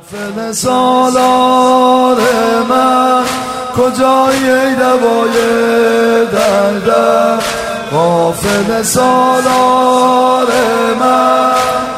غافل سالار من کجایی ای دوای دردم، غافل سالار من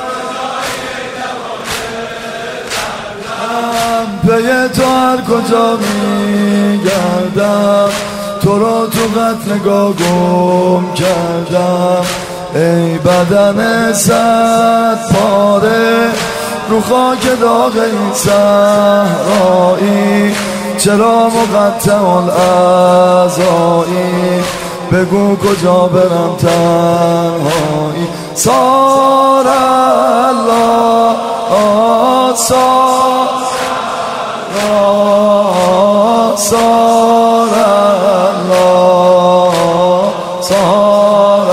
پی تو هر کجا میگردم، تو را تو قتل نگاه گم کردم. ای بدن صد پاره رو خاک داغ این صحرایی، چرا مقطع الاعضایی؟ بگو کجا برم تنهایی؟ سار الله سار الله سار الله سار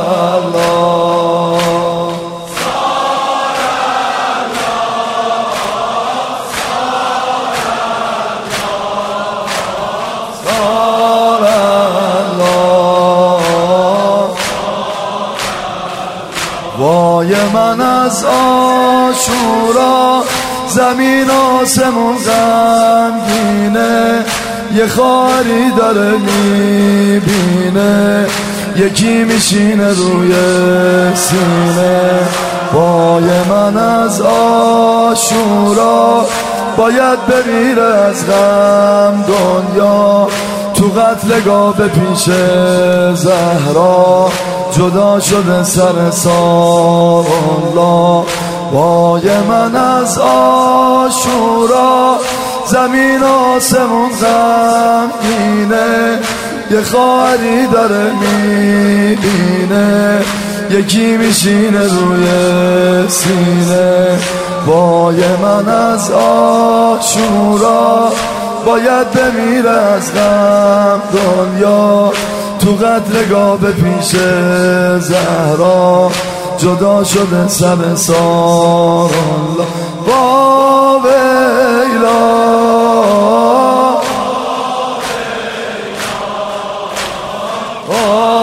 وای من از عاشورا زمین آسمون غمگینه، یه خاری داره میبینه، یکی میشینه روی سینه. وای من از عاشورا باید بمیره از غم دنیا، تو قتلگاه به پیش زهرا جدا شده سر سار الله. وای من از عاشورا زمین آسمون غمگینه، یه خواهری داره میبینه، یکی میشینه روی سینه. وای من از عاشورا باید بمیره از غم دنیا، تو قتلگاه به پیش زهرا جدا شده سر سار الله. با ویلا با